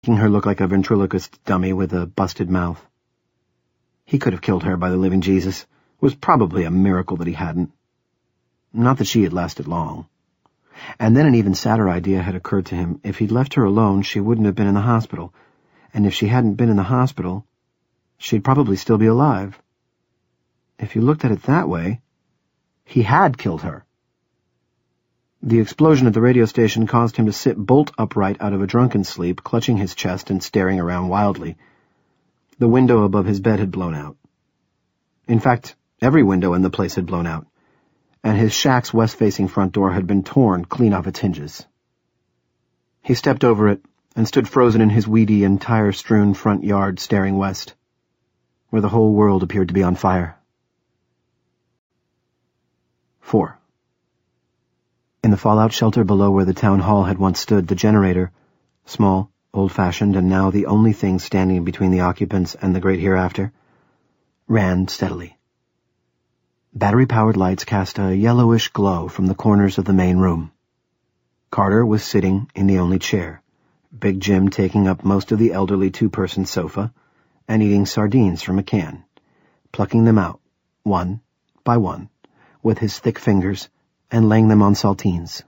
making her look like a ventriloquist dummy with a busted mouth. He could have killed her, by the living Jesus. It was probably a miracle that he hadn't. Not that she had lasted long. And then an even sadder idea had occurred to him. If he'd left her alone, she wouldn't have been in the hospital. And if she hadn't been in the hospital, she'd probably still be alive. If you looked at it that way, he had killed her. The explosion at the radio station caused him to sit bolt upright out of a drunken sleep, clutching his chest and staring around wildly. The window above his bed had blown out. In fact, every window in the place had blown out, and his shack's west-facing front door had been torn clean off its hinges. He stepped over it and stood frozen in his weedy and tire-strewn front yard, staring west, where the whole world appeared to be on fire. 4. In the fallout shelter below where the town hall had once stood, the generator, small, old-fashioned, and now the only thing standing between the occupants and the great hereafter, ran steadily. Battery-powered lights cast a yellowish glow from the corners of the main room. Carter was sitting in the only chair, Big Jim taking up most of the elderly two-person sofa, and eating sardines from a can, plucking them out, one by one, with his thick fingers, and laying them on saltines.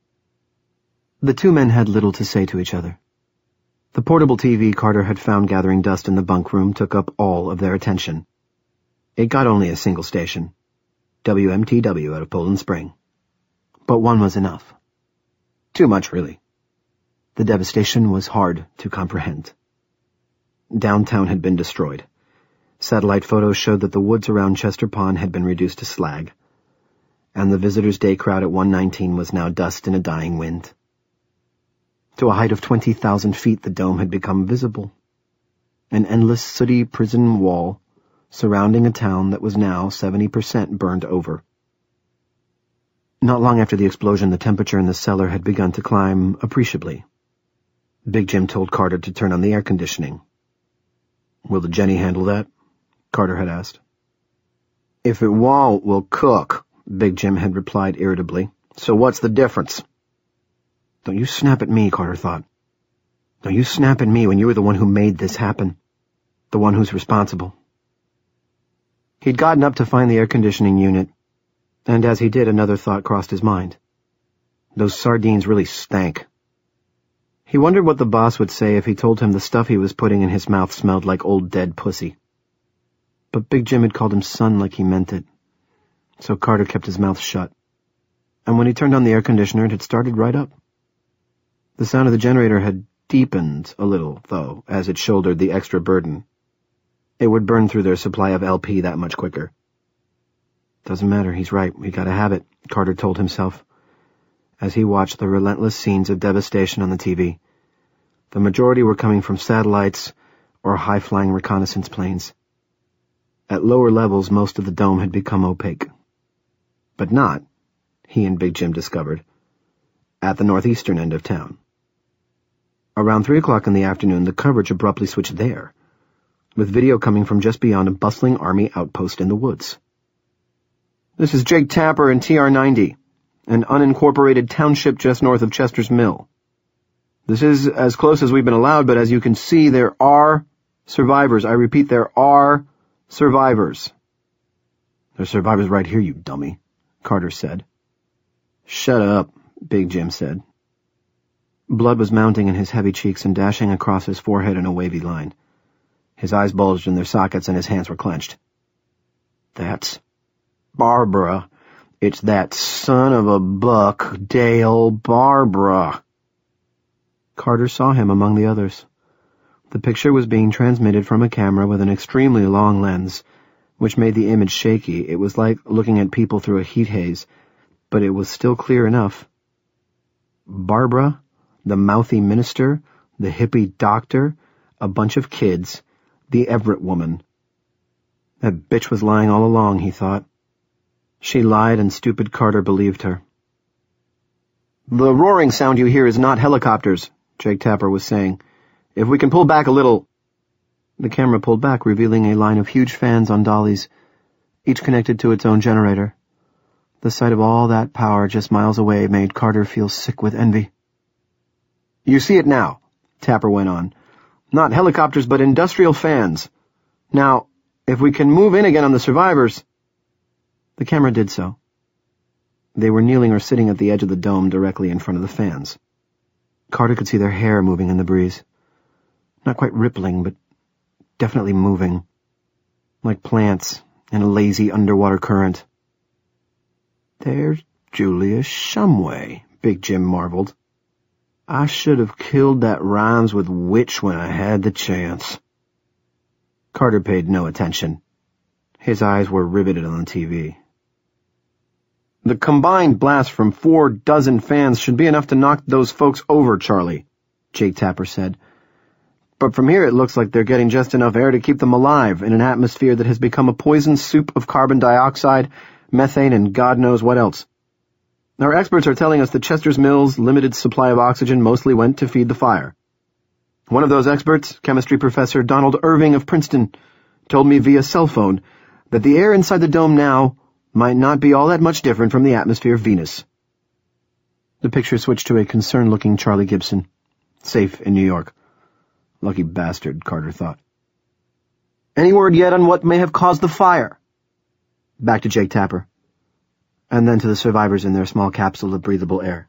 The two men had little to say to each other. The portable TV Carter had found gathering dust in the bunk room took up all of their attention. It got only a single station, WMTW out of Poland Spring. But one was enough. Too much, really. The devastation was hard to comprehend. Downtown had been destroyed. Satellite photos showed that the woods around Chester Pond had been reduced to slag, and the Visitors' Day crowd at 119 was now dust in a dying wind. To a height of 20,000 feet, the dome had become visible, an endless sooty prison wall surrounding a town that was now 70% burned over. Not long after the explosion, the temperature in the cellar had begun to climb appreciably. Big Jim told Carter to turn on the air conditioning. "Will the Jenny handle that?" Carter had asked. "If it won't, we'll cook," Big Jim had replied irritably. "So what's the difference?" Don't you snap at me, Carter thought. Don't you snap at me when you were the one who made this happen. The one who's responsible. He'd gotten up to find the air conditioning unit, and as he did, another thought crossed his mind. Those sardines really stank. He wondered what the boss would say if he told him the stuff he was putting in his mouth smelled like old dead pussy. But Big Jim had called him son like he meant it, so Carter kept his mouth shut. And when he turned on the air conditioner, it had started right up. The sound of the generator had deepened a little, though, as it shouldered the extra burden. It would burn through their supply of LP that much quicker. Doesn't matter, he's right, we gotta have it, Carter told himself, as he watched the relentless scenes of devastation on the TV. The majority were coming from satellites or high-flying reconnaissance planes. At lower levels, most of the dome had become opaque. But not, he and Big Jim discovered, at the northeastern end of town. Around 3 o'clock in the afternoon, the coverage abruptly switched there, with video coming from just beyond a bustling army outpost in the woods. "This is Jake Tapper in TR-90, an unincorporated township just north of Chester's Mill. This is as close as we've been allowed, but as you can see, there are survivors. I repeat, there are survivors." "There's survivors right here, you dummy," Carter said. "Shut up," Big Jim said. Blood was mounting in his heavy cheeks and dashing across his forehead in a wavy line. His eyes bulged in their sockets and his hands were clenched. "That's Barbara. It's that son of a buck, Dale Barbara." Carter saw him among the others. The picture was being transmitted from a camera with an extremely long lens, which made the image shaky. It was like looking at people through a heat haze, but it was still clear enough. Barbara, the mouthy minister, the hippie doctor, a bunch of kids, the Everett woman. That bitch was lying all along, he thought. She lied, and stupid Carter believed her. "The roaring sound you hear is not helicopters," Jake Tapper was saying. "If we can pull back a little—" The camera pulled back, revealing a line of huge fans on dollies, each connected to its own generator. The sight of all that power just miles away made Carter feel sick with envy. "You see it now," Tapper went on. Not helicopters, but industrial fans. Now, if we can move in again on the survivors—" The camera did so. They were kneeling or sitting at the edge of the dome directly in front of the fans. Carter could see their hair moving in the breeze. Not quite rippling, but definitely moving. Like plants in a lazy underwater current. "There's Julius Shumway," Big Jim marveled. "I should have killed that rhymes with witch when I had the chance." Carter paid no attention. His eyes were riveted on the TV. "The combined blast from 4 dozen fans should be enough to knock those folks over, Charlie," Jake Tapper said. "But from here it looks like they're getting just enough air to keep them alive in an atmosphere that has become a poison soup of carbon dioxide, methane, and God knows what else. Our experts are telling us that Chester's Mill's limited supply of oxygen mostly went to feed the fire. One of those experts, chemistry professor Donald Irving of Princeton, told me via cell phone that the air inside the dome now might not be all that much different from the atmosphere of Venus." The picture switched to a concerned-looking Charlie Gibson, safe in New York. Lucky bastard, Carter thought. "Any word yet on what may have caused the fire?" Back to Jake Tapper. And then to the survivors in their small capsule of breathable air.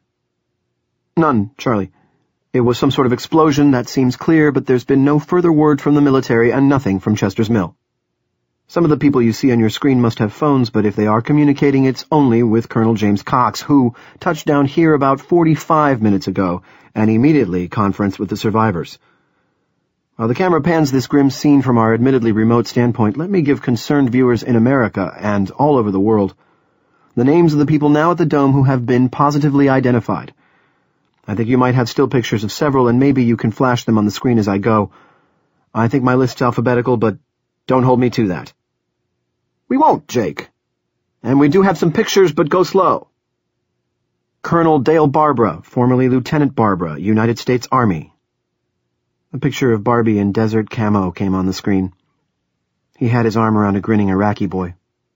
"None, Charlie. It was some sort of explosion, that seems clear, but there's been no further word from the military and nothing from Chester's Mill. Some of the people you see on your screen must have phones, but if they are communicating, it's only with Colonel James Cox, who touched down here about 45 minutes ago and immediately conferenced with the survivors. While the camera pans this grim scene from our admittedly remote standpoint, let me give concerned viewers in America and all over the world the names of the people now at the Dome who have been positively identified. I think you might have still pictures of several, and maybe you can flash them on the screen as I go. I think my list's alphabetical, but don't hold me to that." "We won't, Jake. And we do have some pictures, but go slow." "Colonel Dale Barbara, formerly Lieutenant Barbara, United States Army." A picture of Barbie in desert camo came on the screen. He had his arm around a grinning Iraqi boy.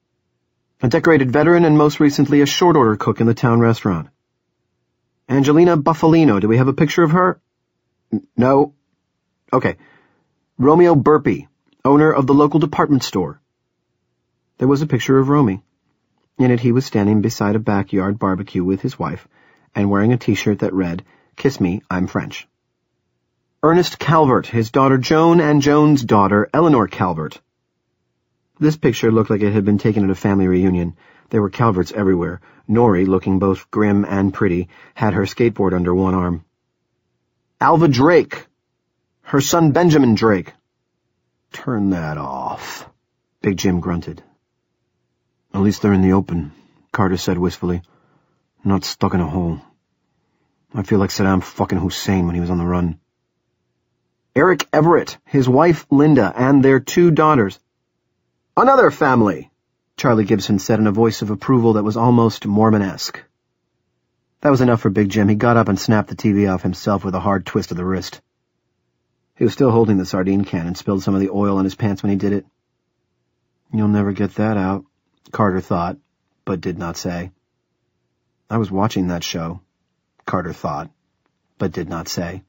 "A decorated veteran and most recently a short-order cook in the town restaurant." "Angelina Buffalino, do we have a picture of her?" "No." "Okay. Romeo Burpee, owner of the local department store." There was a picture of Romy. In it he was standing beside a backyard barbecue with his wife and wearing a T-shirt that read, "Kiss me, I'm French." Ernest Calvert, his daughter Joan, and Joan's daughter Eleanor Calvert. This picture looked like it had been taken at a family reunion. There were Calverts everywhere. Norrie, looking both grim and pretty, had her skateboard under one arm. Alva Drake. Her son Benjamin Drake. "Turn that off," Big Jim grunted. "At least they're in the open," Carter said wistfully. "Not stuck in a hole. I feel like Saddam fucking Hussein when he was on the run." Eric Everett, his wife Linda, and their 2 daughters. "Another family," Charlie Gibson said in a voice of approval that was almost Mormon-esque. That was enough for Big Jim. He got up and snapped the TV off himself with a hard twist of the wrist. He was still holding the sardine can and spilled some of the oil on his pants when he did it. "You'll never get that out," Carter thought, but did not say. "I was watching that show," Carter thought, but did not say.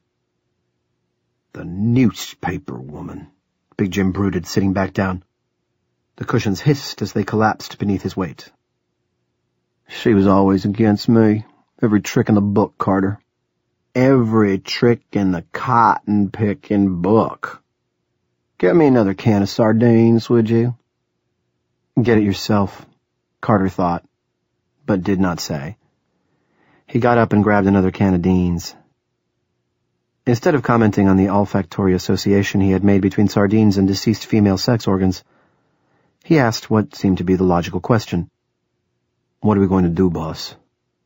"The newspaper woman," Big Jim brooded, sitting back down. The cushions hissed as they collapsed beneath his weight. "She was always against me. Every trick in the book, Carter. Every trick in the cotton-picking book. Get me another can of sardines, would you?" "Get it yourself," Carter thought, but did not say. He got up and grabbed another can of Dean's. Instead of commenting on the olfactory association he had made between sardines and deceased female sex organs, he asked what seemed to be the logical question. "What are we going to do, boss?"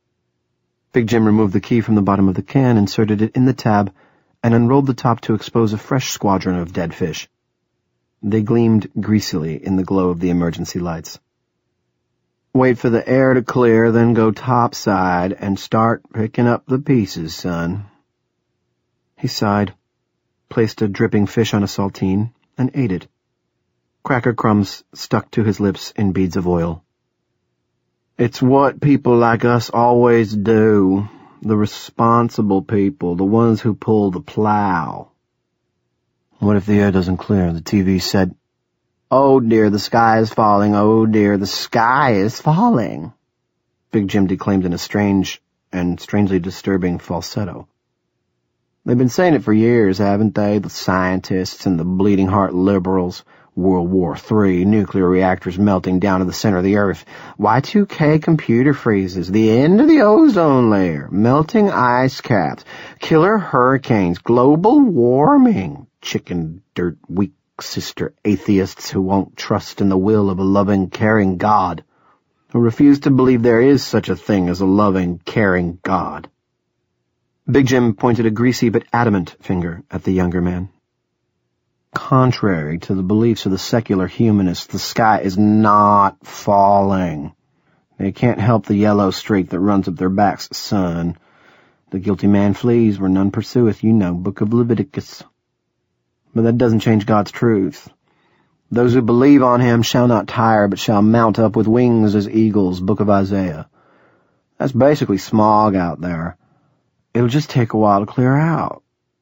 Big Jim removed the key from the bottom of the can, inserted it in the tab, and unrolled the top to expose a fresh squadron of dead fish. They gleamed greasily in the glow of the emergency lights. "Wait for the air to clear, then go topside and start picking up the pieces, son." He sighed, placed a dripping fish on a saltine, and ate it. Cracker crumbs stuck to his lips in beads of oil. "It's what people like us always do. The responsible people, the ones who pull the plow." What if the air doesn't clear? The TV said, "Oh dear, the sky is falling. Oh dear, the sky is falling." Big Jim declaimed in a strange and strangely disturbing falsetto. They've been saying it for years, haven't they? The scientists and the bleeding heart liberals. World War III, nuclear reactors melting down to the center of the earth. Y2K computer freezes, the end of the ozone layer, melting ice caps, killer hurricanes, global warming, chicken dirt weak sister atheists who won't trust in the will of a loving, caring God, who refuse to believe there is such a thing as a loving, caring God. Big Jim pointed a greasy but adamant finger at the younger man. Contrary to the beliefs of the secular humanists, the sky is not falling. They can't help the yellow streak that runs up their backs, son. The guilty man flees where none pursueth, you know, Book of Leviticus. But that doesn't change God's truth. Those who believe on him shall not tire, but shall mount up with wings as eagles, Book of Isaiah. That's basically smog out there. It'll just take a while to clear out.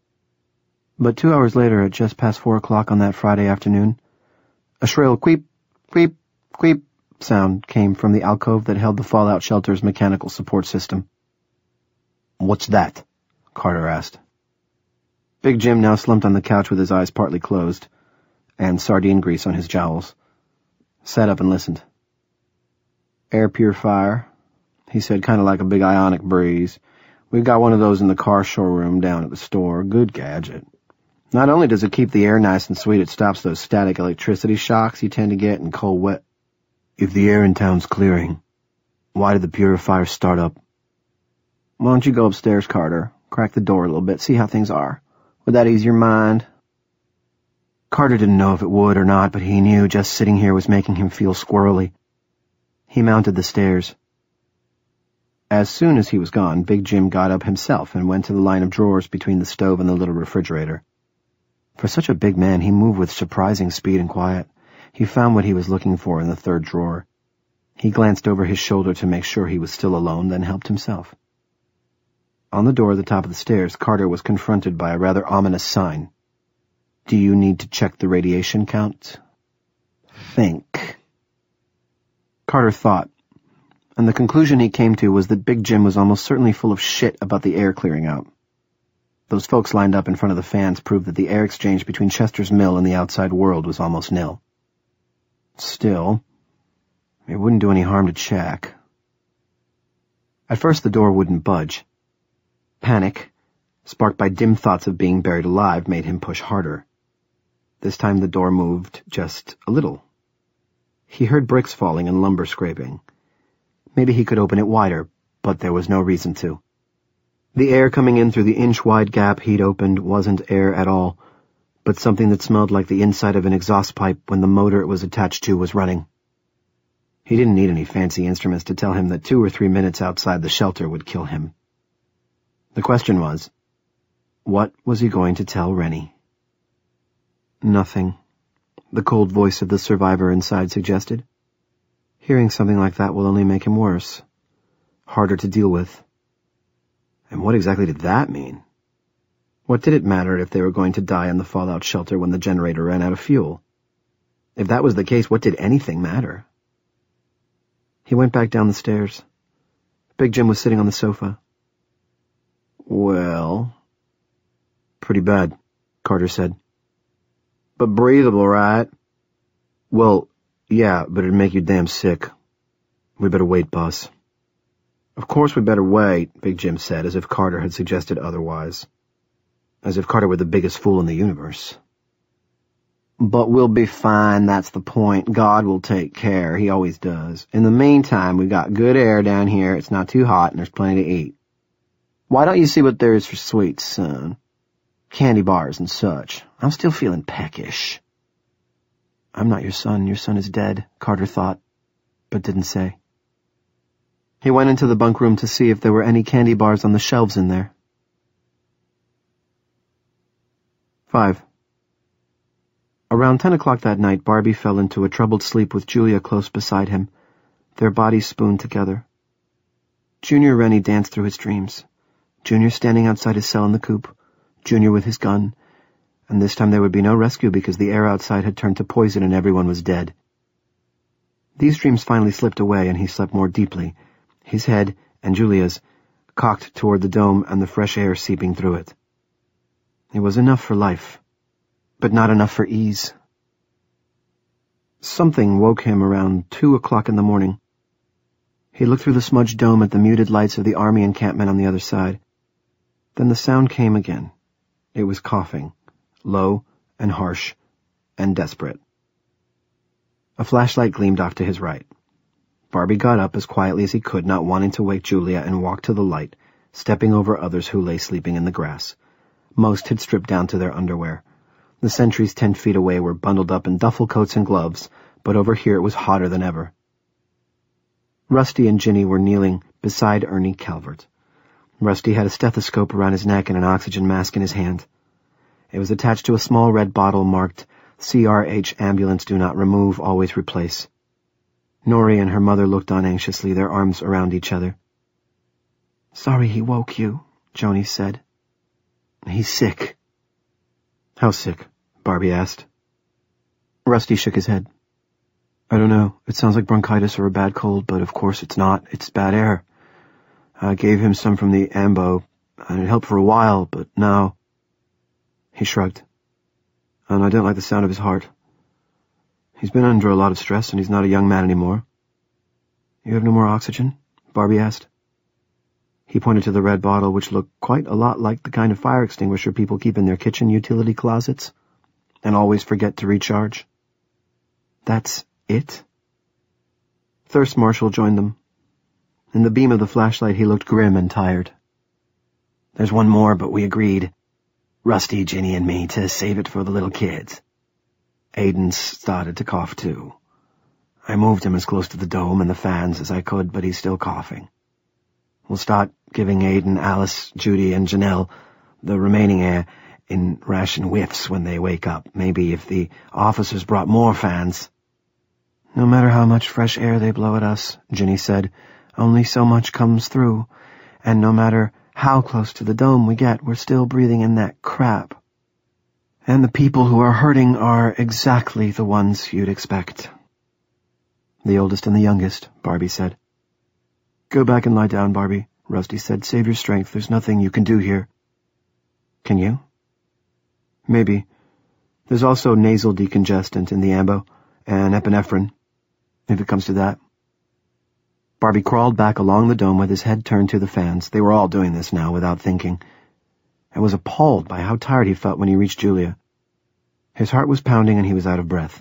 But 2 hours later, at just past 4 o'clock on that Friday afternoon, a shrill queep, queep, queep sound came from the alcove that held the fallout shelter's mechanical support system. "What's that?" Carter asked. Big Jim now slumped on the couch with his eyes partly closed, and sardine grease on his jowls, sat up and listened. "Air purifier," he said, kind of like a big ionic breeze. "We've got one of those in the car showroom down at the store. Good gadget. Not only does it keep the air nice and sweet, it stops those static electricity shocks you tend to get in cold wet. If the air in town's clearing, why did the purifier start up?" "Why don't you go upstairs, Carter? Crack the door a little bit, see how things are. Would that ease your mind?" Carter didn't know if it would or not, but he knew just sitting here was making him feel squirrely. He mounted the stairs. As soon as he was gone, Big Jim got up himself and went to the line of drawers between the stove and the little refrigerator. For such a big man, he moved with surprising speed and quiet. He found what he was looking for in the third drawer. He glanced over his shoulder to make sure he was still alone, then helped himself. On the door at the top of the stairs, Carter was confronted by a rather ominous sign. "Do you need to check the radiation count?" "Think." Carter thought, and the conclusion he came to was that Big Jim was almost certainly full of shit about the air clearing out. Those folks lined up in front of the fans proved that the air exchange between Chester's Mill and the outside world was almost nil. Still, it wouldn't do any harm to check. At first the door wouldn't budge. Panic, sparked by dim thoughts of being buried alive, made him push harder. This time the door moved just a little. He heard bricks falling and lumber scraping. Maybe he could open it wider, but there was no reason to. The air coming in through the inch-wide gap he'd opened wasn't air at all, but something that smelled like the inside of an exhaust pipe when the motor it was attached to was running. He didn't need any fancy instruments to tell him that 2 or 3 minutes outside the shelter would kill him. The question was, what was he going to tell Rennie? "Nothing," the cold voice of the survivor inside suggested. "Hearing something like that will only make him worse. Harder to deal with." And what exactly did that mean? What did it matter if they were going to die in the fallout shelter when the generator ran out of fuel? If that was the case, what did anything matter? He went back down the stairs. Big Jim was sitting on the sofa. "Well, pretty bad," Carter said. "But breathable, right?" "Well, yeah, but it'd make you damn sick. We better wait, boss." "Of course we better wait," Big Jim said, as if Carter had suggested otherwise. As if Carter were the biggest fool in the universe. "But we'll be fine, that's the point. God will take care, he always does. In the meantime, we've got good air down here, it's not too hot, and there's plenty to eat. Why don't you see what there is for sweets, son? Candy bars and such. I'm still feeling peckish." "I'm not your son is dead," Carter thought, but didn't say. He went into the bunk room to see if there were any candy bars on the shelves in there. 5. Around 10 o'clock that night, Barbie fell into a troubled sleep with Julia close beside him, their bodies spooned together. Junior Rennie danced through his dreams. Junior standing outside his cell in the coop, Junior with his gun, and this time there would be no rescue because the air outside had turned to poison and everyone was dead. These dreams finally slipped away and he slept more deeply, his head and Julia's cocked toward the dome and the fresh air seeping through it. It was enough for life, but not enough for ease. Something woke him around 2 o'clock in the morning. He looked through the smudged dome at the muted lights of the army encampment on the other side. Then the sound came again. It was coughing, low and harsh and desperate. A flashlight gleamed off to his right. Barbie got up as quietly as he could, not wanting to wake Julia, and walked to the light, stepping over others who lay sleeping in the grass. Most had stripped down to their underwear. The sentries 10 feet away were bundled up in duffel coats and gloves, but over here it was hotter than ever. Rusty and Ginny were kneeling beside Ernie Calvert. Rusty had a stethoscope around his neck and an oxygen mask in his hand. It was attached to a small red bottle marked CRH Ambulance Do Not Remove, Always Replace. Nori and her mother looked on anxiously, their arms around each other. "Sorry he woke you," Joni said. "He's sick." "How sick?" Barbie asked. Rusty shook his head. "I don't know. It sounds like bronchitis or a bad cold, but of course it's not. It's bad air. I gave him some from the ambo, and it helped for a while, but now—" He shrugged. "And I don't like the sound of his heart. He's been under a lot of stress, and he's not a young man anymore." "You have no more oxygen?" Barbie asked. He pointed to the red bottle, which looked quite a lot like the kind of fire extinguisher people keep in their kitchen utility closets, and always forget to recharge. "That's it?" Thirst Marshall joined them. In the beam of the flashlight he looked grim and tired. "There's one more, but we agreed, Rusty, Ginny, and me, to save it for the little kids. Aiden started to cough too. I moved him as close to the dome and the fans as I could, but he's still coughing. We'll start giving Aiden, Alice, Judy, and Janelle the remaining air in ration whiffs when they wake up. Maybe if the officers brought more fans." "No matter how much fresh air they blow at us," Ginny said, "only so much comes through, and no matter how close to the dome we get, we're still breathing in that crap. And the people who are hurting are exactly the ones you'd expect." "The oldest and the youngest," Barbie said. "Go back and lie down, Barbie," Rusty said. "Save your strength. There's nothing you can do here." "Can you?" "Maybe. There's also nasal decongestant in the ambo, and epinephrine, if it comes to that." Barbie crawled back along the dome with his head turned to the fans. They were all doing this now, without thinking, and was appalled by how tired he felt when he reached Julia. His heart was pounding and he was out of breath.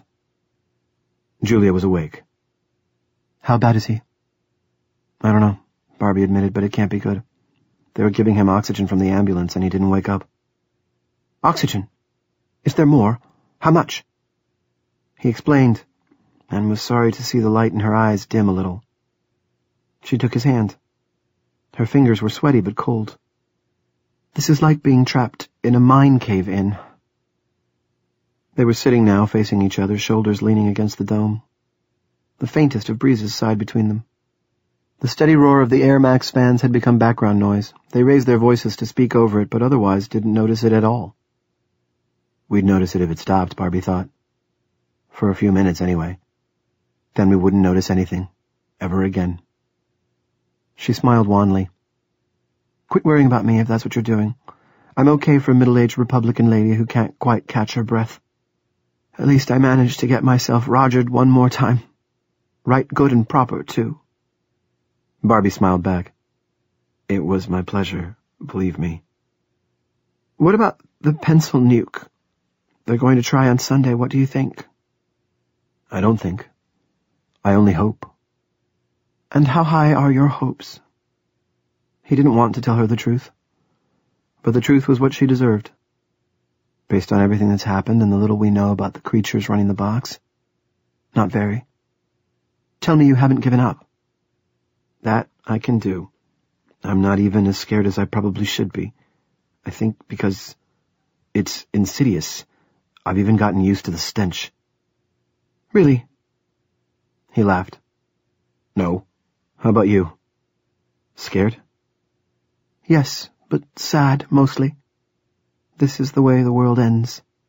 Julia was awake. "How bad is he?" "I don't know," Barbie admitted, "but it can't be good. They were giving him oxygen from the ambulance and he didn't wake up." "Oxygen? Is there more? How much?" He explained, and was sorry to see the light in her eyes dim a little. She took his hand. Her fingers were sweaty but cold. "This is like being trapped in a mine cave-in." They were sitting now, facing each other, shoulders leaning against the dome. The faintest of breezes sighed between them. The steady roar of the Air Max fans had become background noise. They raised their voices to speak over it, but otherwise didn't notice it at all. We'd notice it if it stopped, Barbie thought. For a few minutes, anyway. Then we wouldn't notice anything, ever again. She smiled wanly. "Quit worrying about me if that's what you're doing. I'm okay for a middle-aged Republican lady who can't quite catch her breath. At least I managed to get myself Rogered one more time. Right good and proper, too." Barbie smiled back. "It was my pleasure, believe me." "What about the pencil nuke? They're going to try on Sunday. What do you think?" "I don't think. I only hope." "And how high are your hopes?" He didn't want to tell her the truth, but the truth was what she deserved. Based on everything that's happened and the little we know about the creatures running the box, not very. "Tell me you haven't given up." "That I can do. I'm not even as scared as I probably should be. I think because it's insidious. I've even gotten used to the stench." "Really?" He laughed. "No. How about you? Scared?" "Yes, but sad, mostly. This is the way the world ends."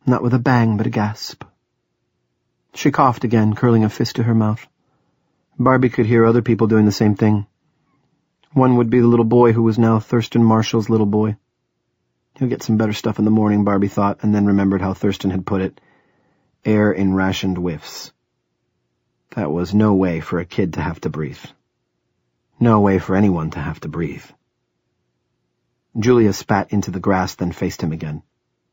Not with a bang, but a gasp. She coughed again, curling a fist to her mouth. Barbie could hear other people doing the same thing. One would be the little boy who was now Thurston Marshall's little boy. He'll get some better stuff in the morning, Barbie thought, and then remembered how Thurston had put it. Air in rationed whiffs. That was no way for a kid to have to breathe. No way for anyone to have to breathe. Julia spat into the grass, then faced him again.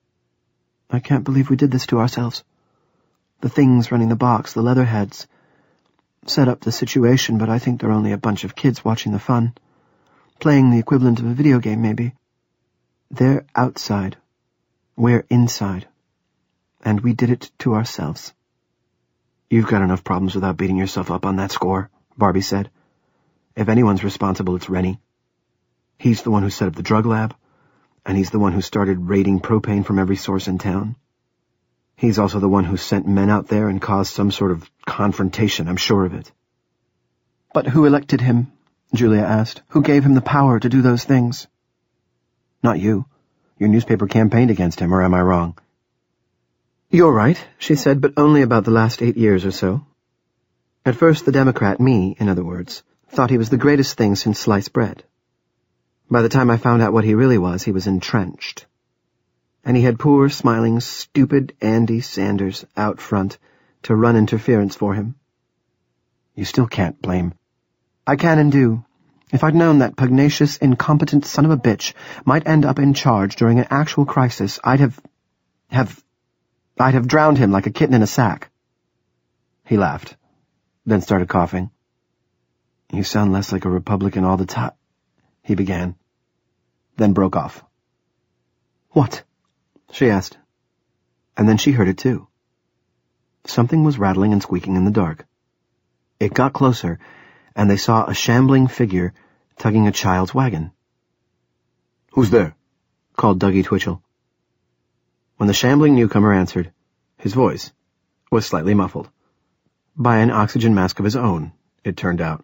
I can't believe we did this to ourselves. The things running the box, the leatherheads, set up the situation, but I think they're only a bunch of kids watching the fun. Playing the equivalent of a video game, maybe. They're outside. We're inside. And we did it to ourselves. You've got enough problems without beating yourself up on that score, Barbie said. If anyone's responsible, it's Rennie. He's the one who set up the drug lab, and he's the one who started raiding propane from every source in town. He's also the one who sent men out there and caused some sort of confrontation, I'm sure of it. But who elected him? Julia asked. Who gave him the power to do those things? Not you. Your newspaper campaigned against him, or am I wrong? You're right, she said, but only about the last 8 years or so. At first the Democrat, me, in other words, thought he was the greatest thing since sliced bread. By the time I found out what he really was, he was entrenched. And he had poor, smiling, stupid Andy Sanders out front to run interference for him. You still can't blame. I can and do. If I'd known that pugnacious, incompetent son of a bitch might end up in charge during an actual crisis, I'd have drowned him like a kitten in a sack. He laughed, then started coughing. You sound less like a Republican all the time, he began, then broke off. What? She asked. And then she heard it too. Something was rattling and squeaking in the dark. It got closer, and they saw a shambling figure tugging a child's wagon. Who's there? Called Dougie Twitchell. When the shambling newcomer answered, his voice was slightly muffled. By an oxygen mask of his own, it turned out.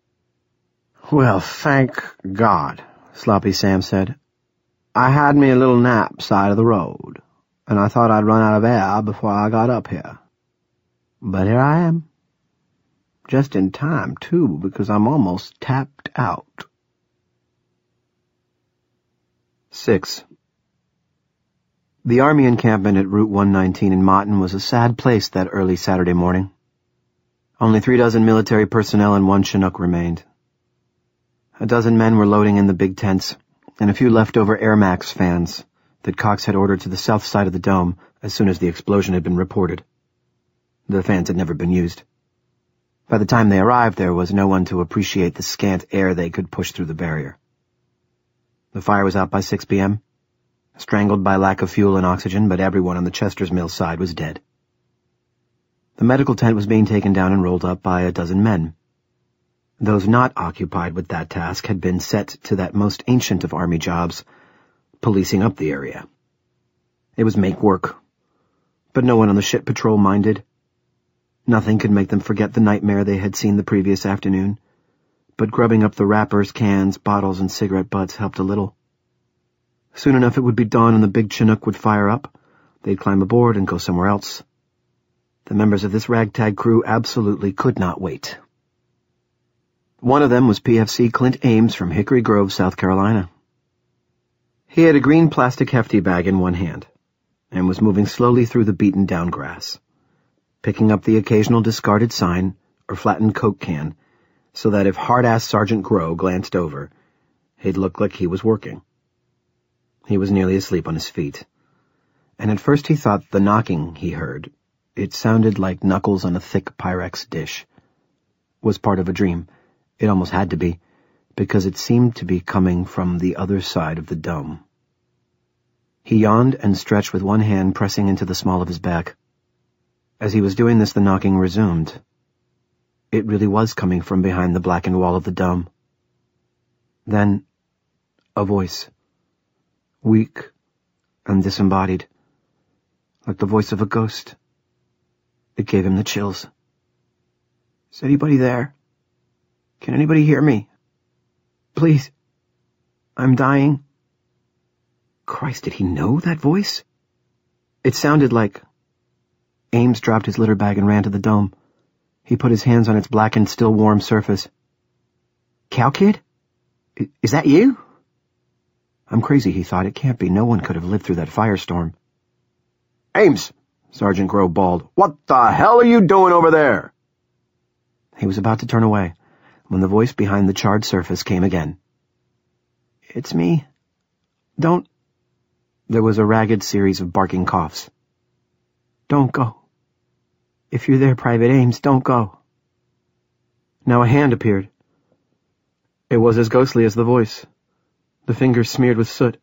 Well, thank God, Sloppy Sam said. I had me a little nap side of the road, and I thought I'd run out of air before I got up here. But here I am. Just in time, too, because I'm almost tapped out. 6. The Army encampment at Route 119 in Motton was a sad place that early Saturday morning. Only 36 military personnel and 1 Chinook remained. A dozen men were loading in the big tents, and a few leftover Air Max fans that Cox had ordered to the south side of the dome as soon as the explosion had been reported. The fans had never been used. By the time they arrived, there was no one to appreciate the scant air they could push through the barrier. The fire was out by 6 p.m., strangled by lack of fuel and oxygen, but everyone on the Chester's Mill side was dead. The medical tent was being taken down and rolled up by a dozen men. Those not occupied with that task had been set to that most ancient of Army jobs, policing up the area. It was make work, but no one on the ship patrol minded. Nothing could make them forget the nightmare they had seen the previous afternoon, but grubbing up the wrappers, cans, bottles, and cigarette butts helped a little. Soon enough it would be dawn and the big Chinook would fire up. They'd climb aboard and go somewhere else. The members of this ragtag crew absolutely could not wait. One of them was PFC Clint Ames from Hickory Grove, South Carolina. He had a green plastic hefty bag in one hand, and was moving slowly through the beaten-down grass, picking up the occasional discarded sign or flattened Coke can, so that if hard-ass Sergeant Grow glanced over, he'd look like he was working. He was nearly asleep on his feet, and at first he thought the knocking he heard, it sounded like knuckles on a thick Pyrex dish, was part of a dream. It almost had to be, because it seemed to be coming from the other side of the dome. He yawned and stretched with one hand pressing into the small of his back. As he was doing this, the knocking resumed. It really was coming from behind the blackened wall of the dome. Then, a voice. Weak and disembodied, like the voice of a ghost. It gave him the chills. Is anybody there? Can anybody hear me? Please. I'm dying. Christ, did he know that voice? It sounded like... Ames dropped his litter bag and ran to the dome. He put his hands on its blackened, still warm surface. "Cow Kid? Is that you?" I'm crazy, he thought. It can't be. No one could have lived through that firestorm. "Ames!" Sergeant Grow bawled. "What the hell are you doing over there?" He was about to turn away when the voice behind the charred surface came again. "It's me. Don't..." There was a ragged series of barking coughs. "Don't go. If you're there, Private Ames, don't go." Now a hand appeared. It was as ghostly as the voice, the fingers smeared with soot.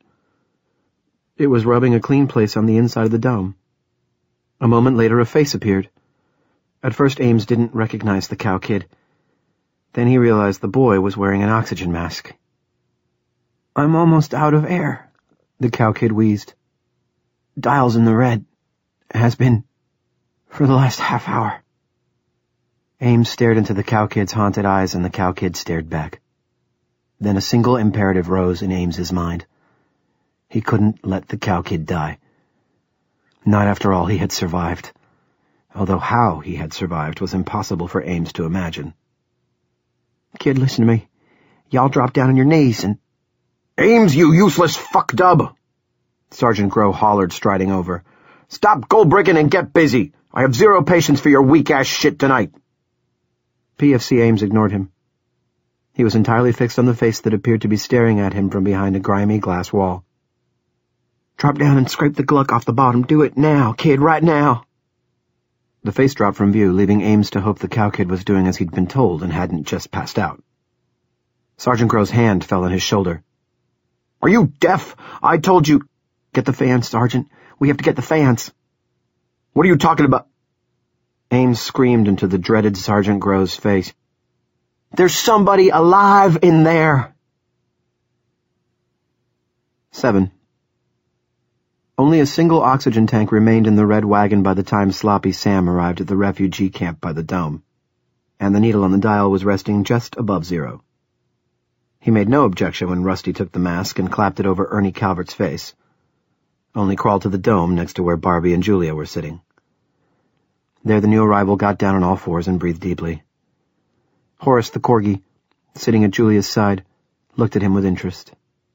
It was rubbing a clean place on the inside of the dome. A moment later, a face appeared. At first, Ames didn't recognize the Cow Kid. Then he realized the boy was wearing an oxygen mask. "I'm almost out of air," the Cow Kid wheezed. "Dial's in the red. Has been for the last half hour." Ames stared into the Cow Kid's haunted eyes, and the Cow Kid stared back. Then a single imperative rose in Ames's mind. He couldn't let the Cow Kid die. Not after all he had survived. Although how he had survived was impossible for Ames to imagine. "Kid, listen to me. Y'all drop down on your knees and..." "Ames, you useless fuck-dub!" Sergeant Grow hollered, striding over. "Stop gold-bricking and get busy! I have zero patience for your weak-ass shit tonight!" PFC Ames ignored him. He was entirely fixed on the face that appeared to be staring at him from behind a grimy glass wall. "Drop down and scrape the Gluck off the bottom. Do it now, kid, right now." The face dropped from view, leaving Ames to hope the Cow Kid was doing as he'd been told and hadn't just passed out. Sergeant Grow's hand fell on his shoulder. "Are you deaf? I told you—" "Get the fans, Sergeant. We have to get the fans." "What are you talking about?" Ames screamed into the dreaded Sergeant Grow's face. "There's somebody alive in there!" 7. Only a single oxygen tank remained in the red wagon by the time Sloppy Sam arrived at the refugee camp by the dome, and the needle on the dial was resting just above 0. He made no objection when Rusty took the mask and clapped it over Ernie Calvert's face, only crawled to the dome next to where Barbie and Julia were sitting. There the new arrival got down on all fours and breathed deeply. Horace the corgi, sitting at Julia's side, looked at him with interest.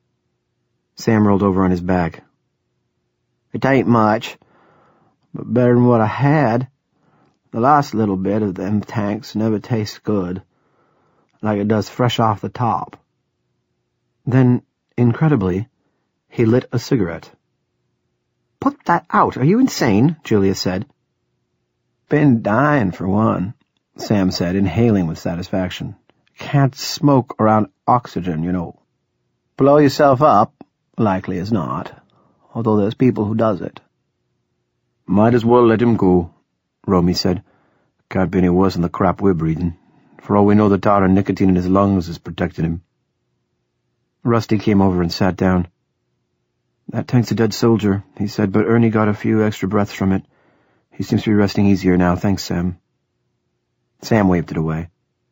Sam rolled over on his back. "It ain't much, but better than what I had. The last little bit of them tanks never tastes good, like it does fresh off the top." Then, incredibly, he lit a cigarette. "Put that out! Are you insane?" Julia said. "Been dying for one," Sam said, inhaling with satisfaction. "Can't smoke around oxygen, you know. Blow yourself up? Likely as not, although there's people who does it." "Might as well let him go," Romy said. "Can't be any worse than the crap we're breathing. For all we know, the tar and nicotine in his lungs is protecting him." Rusty came over and sat down. "That tank's a dead soldier," he said, "but Ernie got a few extra breaths from it. He seems to be resting easier now, thanks, Sam." Sam waved it away.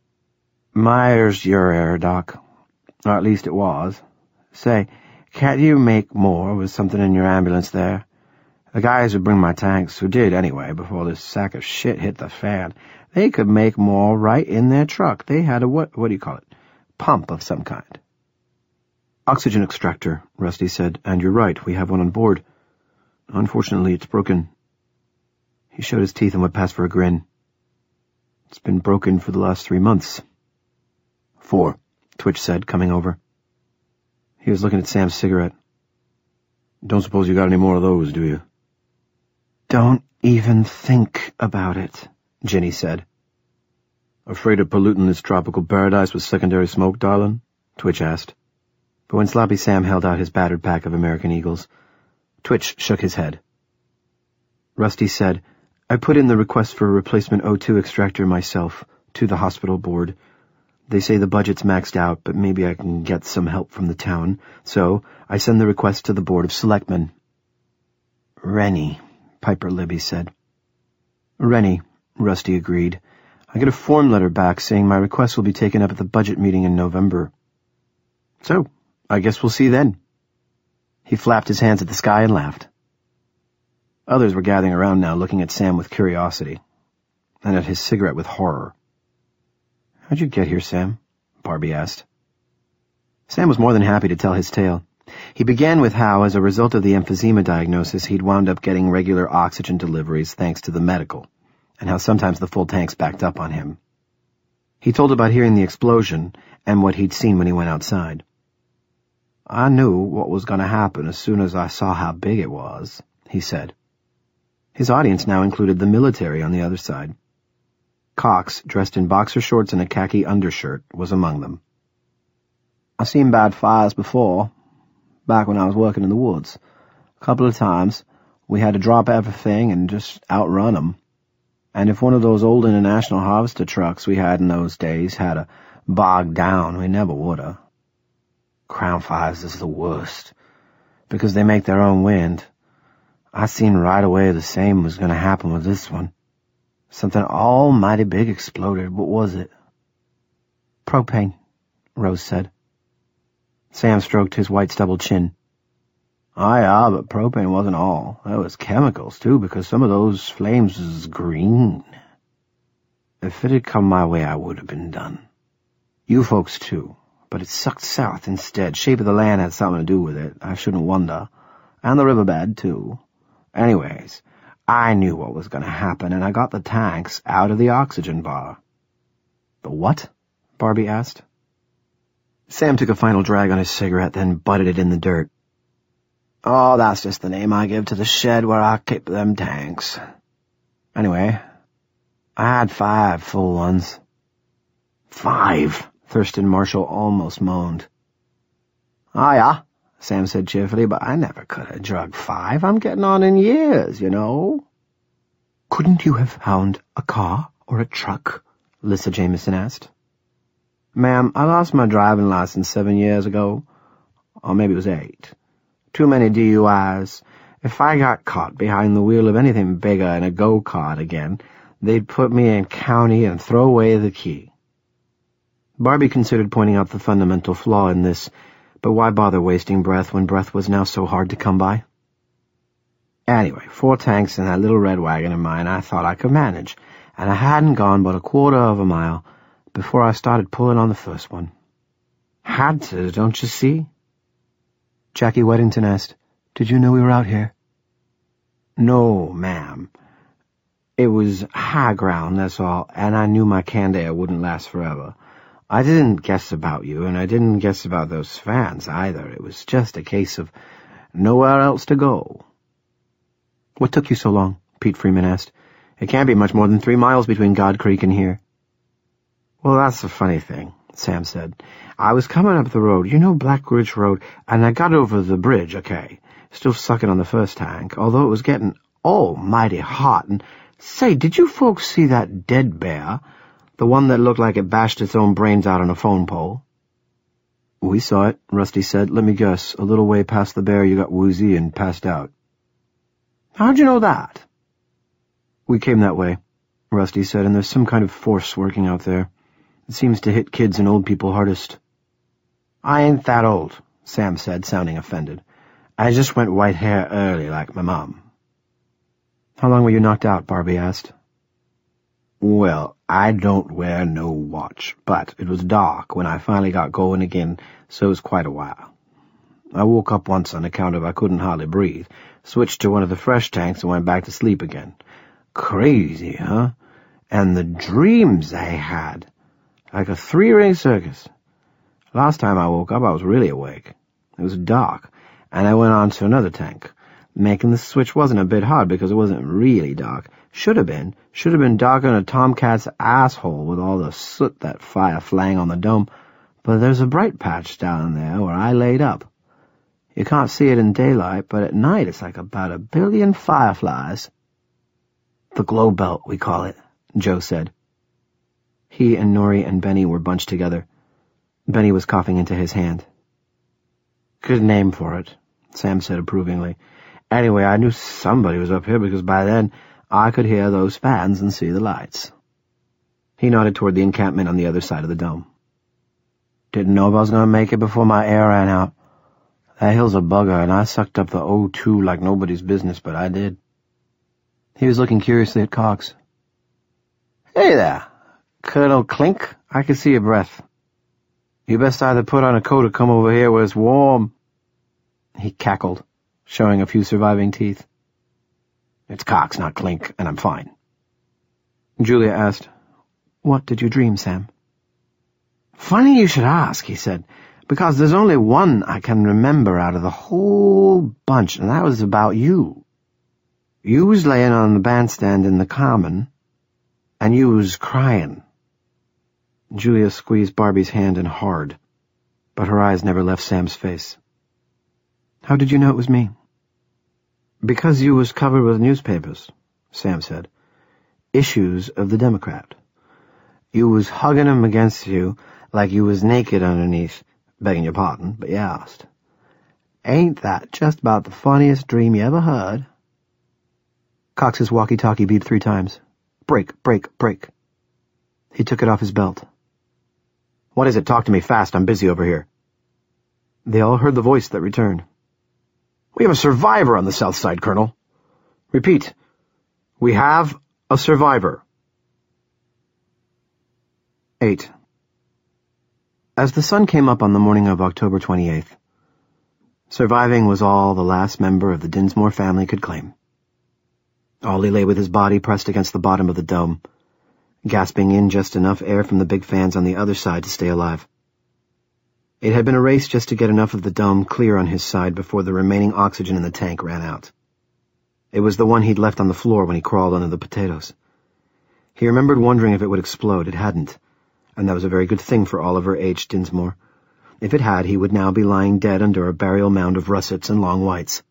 "Myers your air, Doc. Or at least it was. Say, can't you make more with something in your ambulance there? The guys who bring my tanks, who did anyway before this sack of shit hit the fan, they could make more right in their truck. They had a, what do you call it? Pump of some kind." "Oxygen extractor," Rusty said, "and you're right, we have one on board. Unfortunately, it's broken." He showed his teeth and would pass for a grin. "It's been broken for the last 3 months." 4, Twitch said, coming over. He was looking at Sam's cigarette. "Don't suppose you got any more of those, do you?" "Don't even think about it," Ginny said. "Afraid of polluting this tropical paradise with secondary smoke, darling?" Twitch asked. But when Sloppy Sam held out his battered pack of American Eagles, Twitch shook his head. Rusty said, "I put in the request for a replacement O2 extractor myself, to the hospital board. They say the budget's maxed out, but maybe I can get some help from the town, so I send the request to the Board of Selectmen." "Rennie," Piper Libby said. "Rennie," Rusty agreed. "I get a form letter back saying my request will be taken up at the budget meeting in November. So, I guess we'll see then." He flapped his hands at the sky and laughed. Others were gathering around now, looking at Sam with curiosity, and at his cigarette with horror. "How'd you get here, Sam?" Barbie asked. Sam was more than happy to tell his tale. He began with how, as a result of the emphysema diagnosis, he'd wound up getting regular oxygen deliveries thanks to the medical, and how sometimes the full tanks backed up on him. He told about hearing the explosion and what he'd seen when he went outside. "I knew what was going to happen as soon as I saw how big it was," he said. His audience now included the military on the other side. Cox, dressed in boxer shorts and a khaki undershirt, was among them. "I seen bad fires before, back when I was working in the woods. A couple of times we had to drop everything and just outrun 'em. And if one of those old International Harvester trucks we had in those days had a bogged down, we never would-a. Crown fires is the worst, because they make their own wind. I seen right away the same was going to happen with this one. Something almighty big exploded. What was it?" "Propane," Rose said. Sam stroked his white stubbled chin. "Oh, yeah, but propane wasn't all. There was chemicals, too, because some of those flames was green. If it had come my way, I would have been done. You folks, too. But it sucked south instead. Shape of the land had something to do with it. I shouldn't wonder. And the riverbed, too. Anyways, I knew what was going to happen, and I got the tanks out of the oxygen bar." "The what?" Barbie asked. Sam took a final drag on his cigarette, then butted it in the dirt. "Oh, that's just the name I give to the shed where I keep them tanks. Anyway, I had 5 full ones." "5?" Thurston Marshall almost moaned. "Oh, yeah," Sam said cheerfully, "but I never could have drugged 5. I'm getting on in years, you know." "Couldn't you have found a car or a truck?" Lissa Jameson asked. "Ma'am, I lost my driving license 7 years ago. Or maybe it was 8. Too many DUIs. If I got caught behind the wheel of anything bigger in a go-kart again, they'd put me in county and throw away the key." Barbie considered pointing out the fundamental flaw in this, but why bother wasting breath when breath was now so hard to come by? "Anyway, 4 tanks in that little red wagon of mine I thought I could manage, and I hadn't gone but a quarter of a mile before I started pulling on the first one. Had to, don't you see?" Jackie Weddington asked, "Did you know we were out here?" "No, ma'am. It was high ground, that's all, and I knew my canned air wouldn't last forever. I didn't guess about you, and I didn't guess about those fans either. It was just a case of nowhere else to go." "What took you so long?" Pete Freeman asked. "It can't be much more than 3 miles between God Creek and here." "Well, that's the funny thing," Sam said. "I was coming up the road, you know, Black Ridge Road, and I got over the bridge, okay, still sucking on the first tank, although it was getting almighty hot, and say, did you folks see that dead bear? The one that looked like it bashed its own brains out on a phone pole?" "We saw it," Rusty said. "Let me guess, a little way past the bear you got woozy and passed out." "How'd you know that?" "We came that way," Rusty said, "and there's some kind of force working out there. It seems to hit kids and old people hardest." "I ain't that old," Sam said, sounding offended. "I just went white hair early like my mom." "How long were you knocked out?" Barbie asked. "Well, I don't wear no watch, but it was dark when I finally got going again, so it was quite a while. I woke up once on account of I couldn't hardly breathe, switched to one of the fresh tanks and went back to sleep again. Crazy, huh? And the dreams I had, like a 3-ring circus. Last time I woke up, I was really awake. It was dark, and I went on to another tank. Making the switch wasn't a bit hard because it wasn't really dark. Should have been darker than a tomcat's asshole with all the soot that fire flang on the dome, but there's a bright patch down there where I laid up. You can't see it in daylight, but at night it's like about 1 billion fireflies." "The glow belt, we call it," Joe said. He and Norrie and Benny were bunched together. Benny was coughing into his hand. "Good name for it," Sam said approvingly. "Anyway, I knew somebody was up here because by then I could hear those fans and see the lights." He nodded toward the encampment on the other side of the dome. "Didn't know if I was going to make it before my air ran out. That hill's a bugger, and I sucked up the O2 like nobody's business, but I did." He was looking curiously at Cox. Hey there, Colonel Clink. I can see your breath. You best either put on a coat or come over here where it's warm. He cackled, showing a few surviving teeth. It's Cox, not Clink, and I'm fine. Julia asked, "What did you dream, Sam?" Funny you should ask, he said, because there's only one I can remember out of the whole bunch, and that was about you. You was laying on the bandstand in the Common, and you was crying. Julia squeezed Barbie's hand in hard, but her eyes never left Sam's face. "How did you know it was me?" Because you was covered with newspapers, Sam said. Issues of the Democrat. You was hugging 'em against you like you was naked underneath, begging your pardon, but you asked. Ain't that just about the funniest dream you ever heard? Cox's walkie-talkie beeped 3 times. Break, break, break. He took it off his belt. What is it? Talk to me fast. I'm busy over here. They all heard the voice that returned. We have a survivor on the south side, Colonel. Repeat. We have a survivor. 8. As the sun came up on the morning of October 28th, surviving was all the last member of the Dinsmore family could claim. Ollie lay with his body pressed against the bottom of the dome, gasping in just enough air from the big fans on the other side to stay alive. It had been a race just to get enough of the dome clear on his side before the remaining oxygen in the tank ran out. It was the one he'd left on the floor when he crawled under the potatoes. He remembered wondering if it would explode. It hadn't, and that was a very good thing for Oliver H. Dinsmore. If it had, he would now be lying dead under a burial mound of russets and long whites.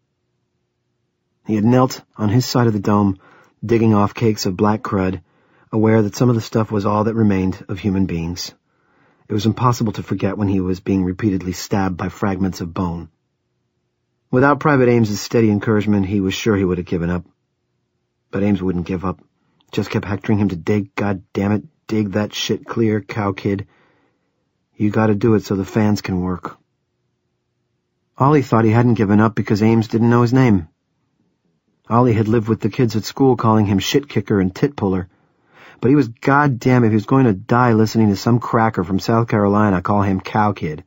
He had knelt on his side of the dome, digging off cakes of black crud, aware that some of the stuff was all that remained of human beings. It was impossible to forget when he was being repeatedly stabbed by fragments of bone. Without Private Ames's steady encouragement, he was sure he would have given up. But Ames wouldn't give up. Just kept hectoring him to dig. God damn it, dig that shit clear, cow kid. You gotta do it so the fans can work. Ollie thought he hadn't given up because Ames didn't know his name. Ollie had lived with the kids at school calling him shit kicker and tit puller. But he was goddamn if he was going to die listening to some cracker from South Carolina call him cow kid.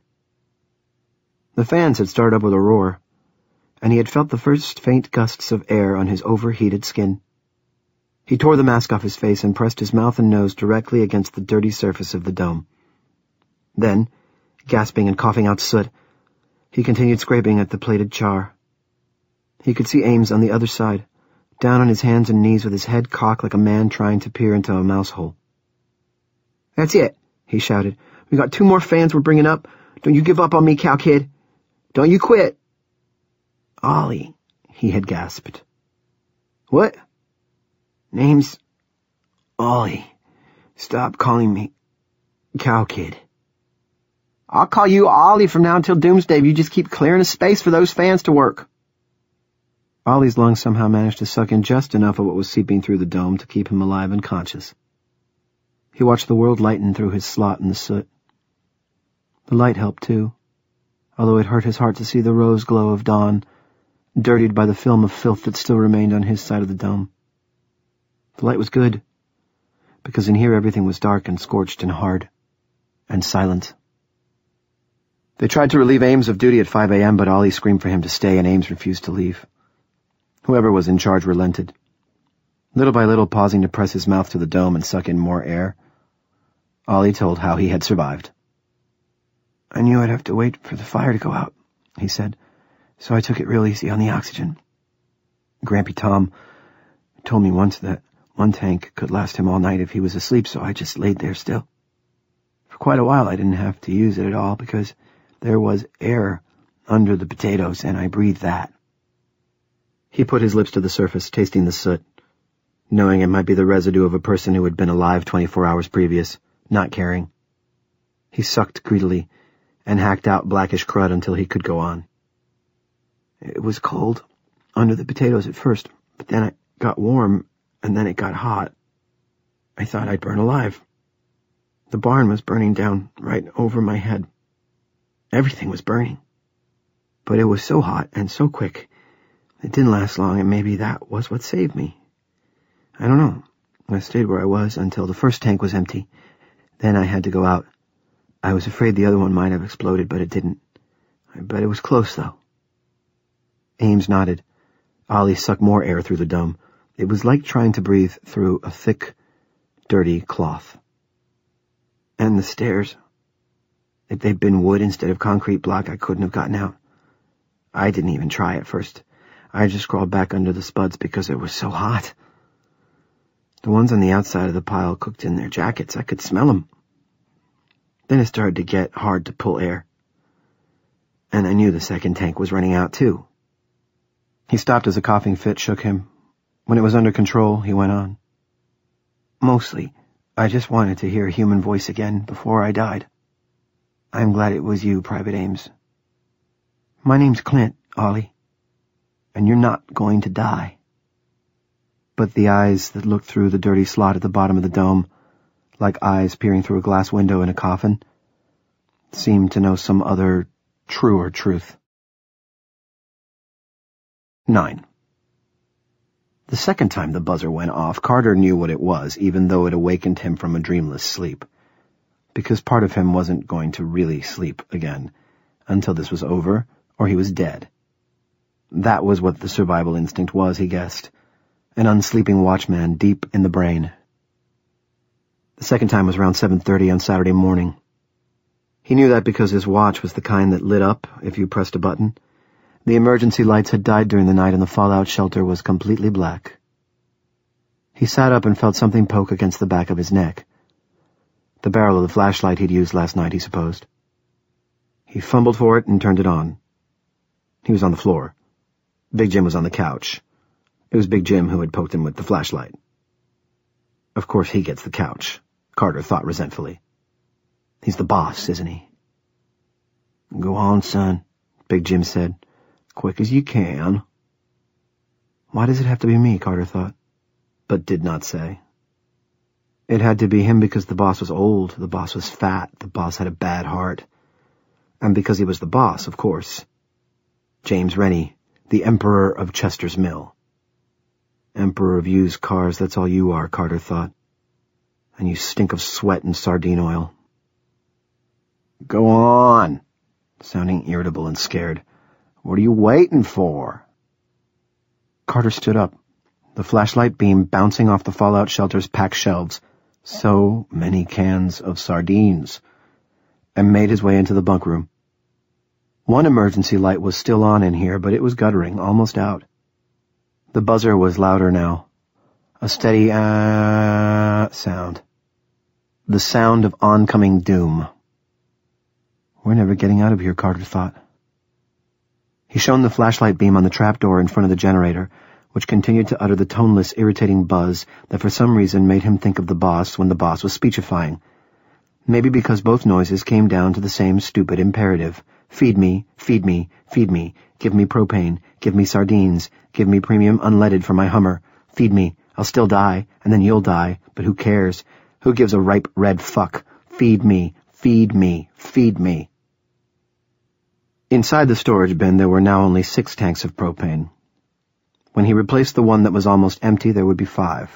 The fans had started up with a roar, and he had felt the first faint gusts of air on his overheated skin. He tore the mask off his face and pressed his mouth and nose directly against the dirty surface of the dome. Then, gasping and coughing out soot, he continued scraping at the plated char. He could see Ames on the other side, down on his hands and knees with his head cocked like a man trying to peer into a mouse hole. "That's it," he shouted. "We got 2 more fans we're bringing up. Don't you give up on me, cow kid. Don't you quit." "Ollie," he had gasped. "What?" "Name's Ollie. Stop calling me cow kid." "I'll call you Ollie from now until doomsday if you just keep clearing a space for those fans to work." Ollie's lungs somehow managed to suck in just enough of what was seeping through the dome to keep him alive and conscious. He watched the world lighten through his slot in the soot. The light helped too, although it hurt his heart to see the rose glow of dawn, dirtied by the film of filth that still remained on his side of the dome. The light was good, because in here everything was dark and scorched and hard, and silent. They tried to relieve Ames of duty at 5 a.m., but Ollie screamed for him to stay, and Ames refused to leave. Whoever was in charge relented. Little by little, pausing to press his mouth to the dome and suck in more air, Ollie told how he had survived. "I knew I'd have to wait for the fire to go out," he said, "so I took it real easy on the oxygen. Grampy Tom told me once that one tank could last him all night if he was asleep, so I just laid there still. For quite a while I didn't have to use it at all because there was air under the potatoes, and I breathed that." He put his lips to the surface, tasting the soot, knowing it might be the residue of a person who had been alive 24 hours previous, not caring. He sucked greedily and hacked out blackish crud until he could go on. "It was cold under the potatoes at first, but then it got warm, and then it got hot. I thought I'd burn alive. The barn was burning down right over my head. Everything was burning. But it was so hot and so quick, it didn't last long, and maybe that was what saved me. I don't know. I stayed where I was until the first tank was empty. Then I had to go out. I was afraid the other one might have exploded, but it didn't. I bet it was close, though. Ames nodded. Ollie sucked more air through the dome. It was like trying to breathe through a thick, dirty cloth. And the stairs. If they'd been wood instead of concrete block, I couldn't have gotten out. I didn't even try at first. I just crawled back under the spuds because it was so hot. The ones on the outside of the pile cooked in their jackets. I could smell them. Then it started to get hard to pull air. And I knew the second tank was running out, too. He stopped as a coughing fit shook him. When it was under control, he went on. Mostly, I just wanted to hear a human voice again before I died. I'm glad it was you, Private Ames. My name's Clint, Ollie. And you're not going to die. But the eyes that looked through the dirty slot at the bottom of the dome, like eyes peering through a glass window in a coffin, seemed to know some other, truer truth. 9. The second time the buzzer went off, Carter knew what it was, even though it awakened him from a dreamless sleep. Because part of him wasn't going to really sleep again, until this was over, or he was dead. That was what the survival instinct was, he guessed. An unsleeping watchman deep in the brain. The second time was around 7:30 on Saturday morning. He knew that because his watch was the kind that lit up if you pressed a button. The emergency lights had died during the night and the fallout shelter was completely black. He sat up and felt something poke against the back of his neck. The barrel of the flashlight he'd used last night, he supposed. He fumbled for it and turned it on. He was on the floor. Big Jim was on the couch. It was Big Jim who had poked him with the flashlight. Of course he gets the couch, Carter thought resentfully. He's the boss, isn't he? Go on, son, Big Jim said. Quick as you can. Why does it have to be me, Carter thought, but did not say. It had to be him because the boss was old, the boss was fat, the boss had a bad heart. And because he was the boss, of course. James Rennie, the Emperor of Chester's Mill. Emperor of used cars, that's all you are, Carter thought. And you stink of sweat and sardine oil. Go on, sounding irritable and scared. What are you waiting for? Carter stood up, the flashlight beam bouncing off the fallout shelter's packed shelves. So many cans of sardines. And made his way into the bunk room. One emergency light was still on in here, but it was guttering, almost out. The buzzer was louder now. A steady sound. The sound of oncoming doom. We're never getting out of here, Carter thought. He shone the flashlight beam on the trapdoor in front of the generator, which continued to utter the toneless, irritating buzz that for some reason made him think of the boss when the boss was speechifying. Maybe because both noises came down to the same stupid imperative. Feed me, feed me, feed me. Give me propane. Give me sardines. Give me premium unleaded for my Hummer. Feed me. I'll still die, and then you'll die, but who cares? Who gives a ripe red fuck? Feed me, feed me, feed me. Inside the storage bin there were now only 6 tanks of propane. When he replaced the one that was almost empty, there would be 5.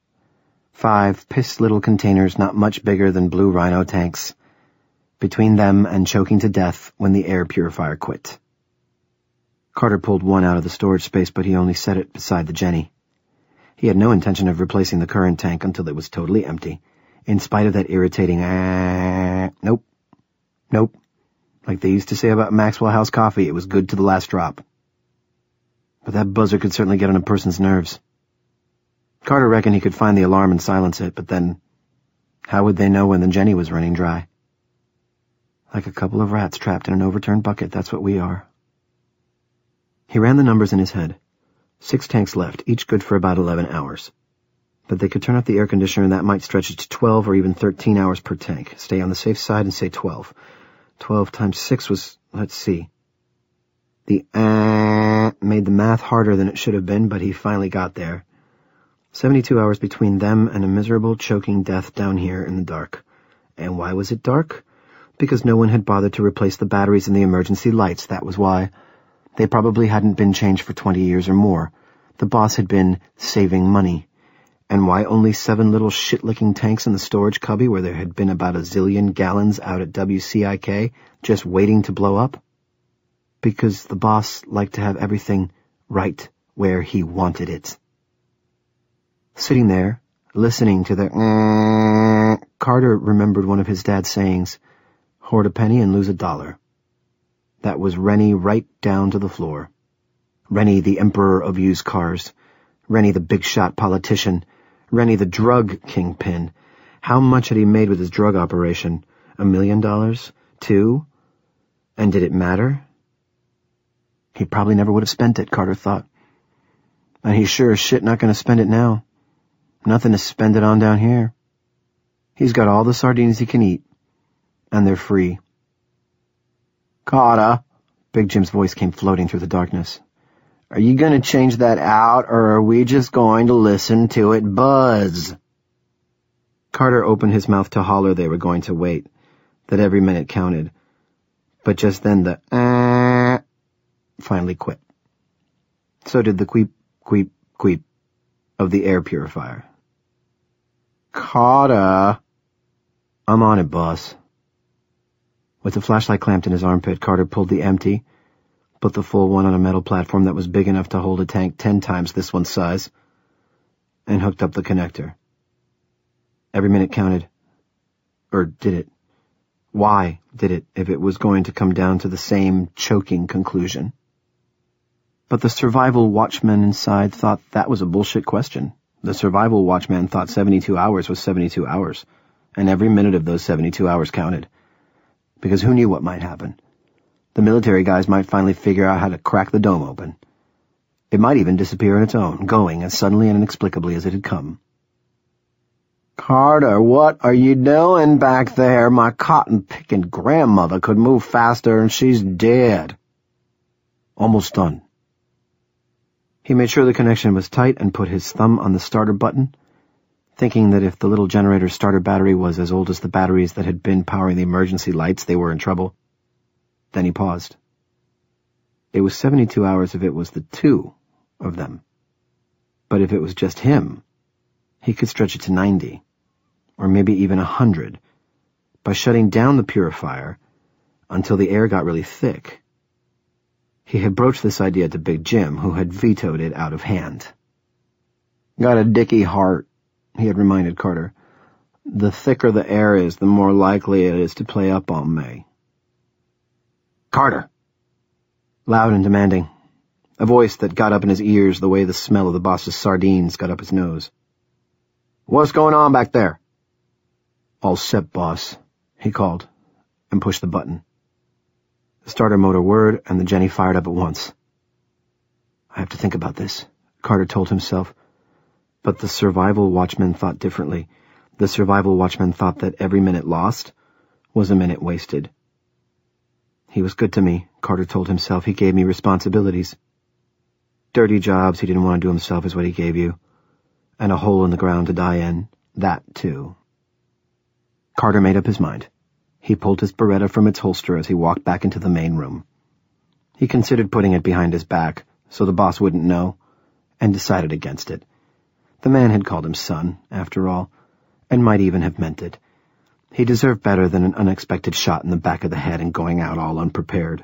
5 pissed little containers not much bigger than Blue Rhino tanks, between them and choking to death when the air purifier quit. Carter pulled one out of the storage space, but he only set it beside the Jenny. He had no intention of replacing the current tank until it was totally empty, in spite of that irritating nope. Nope. Like they used to say about Maxwell House coffee, it was good to the last drop. But that buzzer could certainly get on a person's nerves. Carter reckoned he could find the alarm and silence it, but then how would they know when the Jenny was running dry? Like a couple of rats trapped in an overturned bucket, that's what we are. He ran the numbers in his head. 6 tanks left, each good for about 11 hours. But they could turn off the air conditioner and that might stretch it to 12 or even 13 hours per tank. Stay on the safe side and say 12. 12 times 6 was, let's see. The made the math harder than it should have been, but he finally got there. 72 hours between them and a miserable, choking death down here in the dark. And why was it dark? Because no one had bothered to replace the batteries in the emergency lights, that was why. They probably hadn't been changed for 20 years or more. The boss had been saving money. And why only 7 little shit-licking tanks in the storage cubby where there had been about a zillion gallons out at WCIK just waiting to blow up? Because the boss liked to have everything right where he wanted it. Sitting there, listening to the Carter remembered one of his dad's sayings, hoard a penny and lose $1. That was Rennie right down to the floor. Rennie, the emperor of used cars. Rennie, the big-shot politician. Rennie, the drug kingpin. How much had he made with his drug operation? $1 million? 2? And did it matter? He probably never would have spent it, Carter thought. And he's sure as shit not going to spend it now. Nothing to spend it on down here. He's got all the sardines he can eat. And they're free. Carter, Big Jim's voice came floating through the darkness. Are you going to change that out, or are we just going to listen to it buzz? Carter opened his mouth to holler they were going to wait, that every minute counted. But just then the finally quit. So did the queep, queep, queep of the air purifier. Carter! I'm on it, boss. With the flashlight clamped in his armpit, Carter pulled the empty, put the full one on a metal platform that was big enough to hold a tank 10 times this one's size, and hooked up the connector. Every minute counted. Or did it? Why did it, if it was going to come down to the same choking conclusion? But the survival watchman inside thought that was a bullshit question. The survival watchman thought 72 hours was 72 hours, and every minute of those 72 hours counted. Because who knew what might happen? The military guys might finally figure out how to crack the dome open. It might even disappear on its own, going as suddenly and inexplicably as it had come. Carter, what are you doing back there? My cotton-picking grandmother could move faster and she's dead. Almost done. He made sure the connection was tight and put his thumb on the starter button, thinking that if the little generator's starter battery was as old as the batteries that had been powering the emergency lights, they were in trouble. Then he paused. It was 72 hours if it was the 2 of them. But if it was just him, he could stretch it to 90, or maybe even 100, by shutting down the purifier until the air got really thick. He had broached this idea to Big Jim, who had vetoed it out of hand. Got a dicky heart, he had reminded Carter. The thicker the air is, the more likely it is to play up on me. Carter! Loud and demanding. A voice that got up in his ears the way the smell of the boss's sardines got up his nose. What's going on back there? All set, boss, he called, and pushed the button. The starter motor whirred, and the Jenny fired up at once. I have to think about this, Carter told himself. But the survival watchman thought differently. The survival watchman thought that every minute lost was a minute wasted. He was good to me, Carter told himself. He gave me responsibilities. Dirty jobs he didn't want to do himself is what he gave you. And a hole in the ground to die in. That, too. Carter made up his mind. He pulled his Beretta from its holster as he walked back into the main room. He considered putting it behind his back, so the boss wouldn't know, and decided against it. The man had called him son, after all, and might even have meant it. He deserved better than an unexpected shot in the back of the head and going out all unprepared.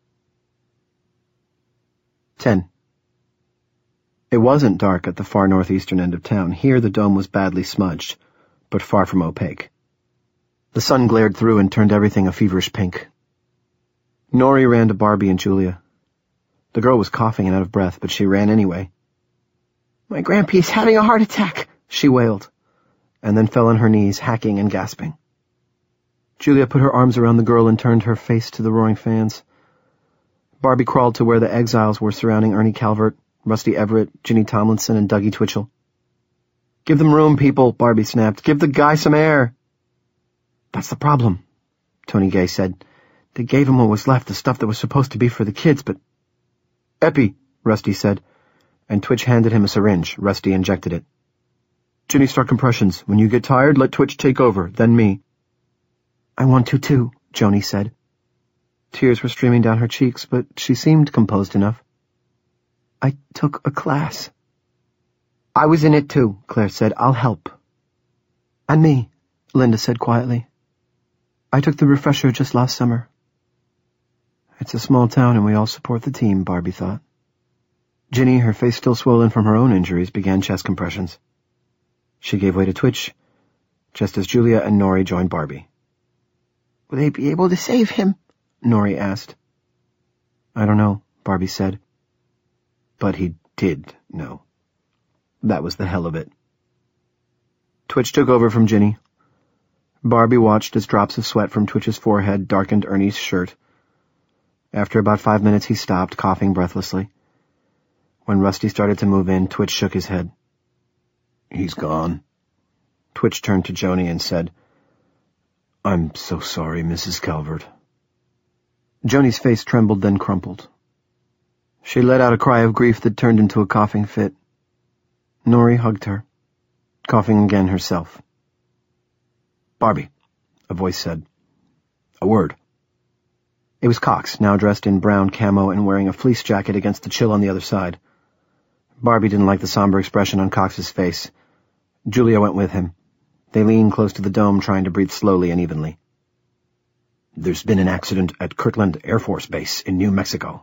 10. It wasn't dark at the far northeastern end of town. Here the dome was badly smudged, but far from opaque. The sun glared through and turned everything a feverish pink. Nori ran to Barbie and Julia. The girl was coughing and out of breath, but she ran anyway. My grandpa's having a heart attack, she wailed, and then fell on her knees, hacking and gasping. Julia put her arms around the girl and turned her face to the roaring fans. Barbie crawled to where the exiles were surrounding Ernie Calvert, Rusty Everett, Ginny Tomlinson, and Dougie Twitchell. Give them room, people, Barbie snapped. Give the guy some air. That's the problem, Tony Gay said. They gave him what was left, the stuff that was supposed to be for the kids, but... Epi, Rusty said, and Twitch handed him a syringe. Rusty injected it. Ginny, start compressions. When you get tired, let Twitch take over, then me. I want to, too, Joni said. Tears were streaming down her cheeks, but she seemed composed enough. I took a class. I was in it too, Claire said. I'll help. And me, Linda said quietly. I took the refresher just last summer. It's a small town and we all support the team, Barbie thought. Ginny, her face still swollen from her own injuries, began chest compressions. She gave way to twitch, just as Julia and Nori joined Barbie. Will they be able to save him? Nori asked. I don't know, Barbie said. But he did know. That was the hell of it. Twitch took over from Ginny. Barbie watched as drops of sweat from Twitch's forehead darkened Ernie's shirt. After about 5 minutes he stopped, coughing breathlessly. When Rusty started to move in, Twitch shook his head. He's gone. Twitch turned to Joni and said, I'm so sorry, Mrs. Calvert. Joni's face trembled, then crumpled. She let out a cry of grief that turned into a coughing fit. Nori hugged her, coughing again herself. Barbie, a voice said. A word. It was Cox, now dressed in brown camo and wearing a fleece jacket against the chill on the other side. Barbie didn't like the somber expression on Cox's face. Julia went with him. They leaned close to the dome, trying to breathe slowly and evenly. There's been an accident at Kirtland Air Force Base in New Mexico.